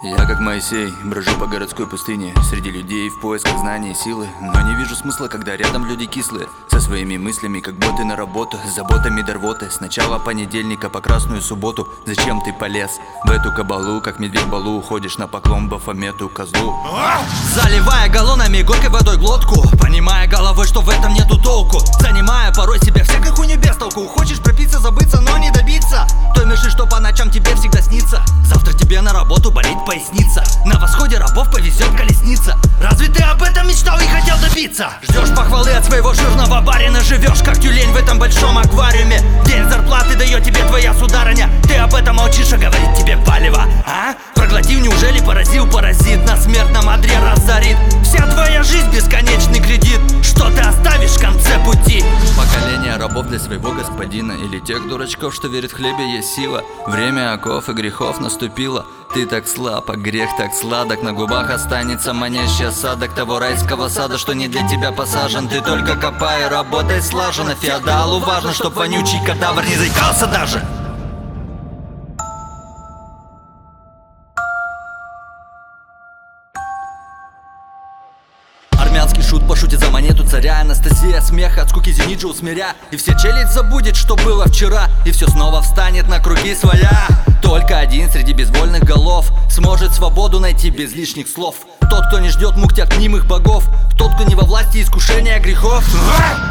Я как Моисей, брожу по городской пустыне, среди людей в поисках знаний и силы. Но не вижу смысла, когда рядом люди кислые, со своими мыслями, как боты на работу, с заботами до рвоты. С начала понедельника по красную субботу. Зачем ты полез в эту кабалу, как медведь балу, уходишь на поклон Бафомету козлу? Заливая галлонами горькой водой глотку, понимая головой, что в этом нету толку, занимая порой себя всякой хуйней без толку. Хочешь пропиться, забыться, но не добиться той миши, что по ночам тебе всегда снится. Завтра тебе на работу болит поясница, на восходе рабов повезет колесница. Разве ты об этом мечтал и хотел добиться? Ждешь похвалы от своего жирного барина, живешь как тюлень в этом большом аквариуме. День зарплаты дает тебе твоя сударыня, ты об этом молчишь, а говорит тебе палево. А? Проглотив, неужели поразил паразит, на смертном одре разорит. Вся твоя жизнь бесконечный кредит, что ты оставишь в конце пути? Поколение рабов для своего господина, или тех дурачков, что верят в хлебе есть сила. Время оков и грехов наступило. Ты так слаб, а грех так сладок. На губах останется манящий осадок того райского сада, что не для тебя посажен. Ты только копай, работай слаженно. Феодалу важно, чтоб вонючий кадавр не заикался даже. Армянский шут пошутит за монету царя. Анастасия смеха от скуки зениджа усмиря. И вся челядь забудет, что было вчера, и все снова встанет на круги своя. Только один среди безвольных голов сможет свободу найти без лишних слов. Тот, кто не ждет мук от мнимых богов, тот, кто не во власти искушения грехов.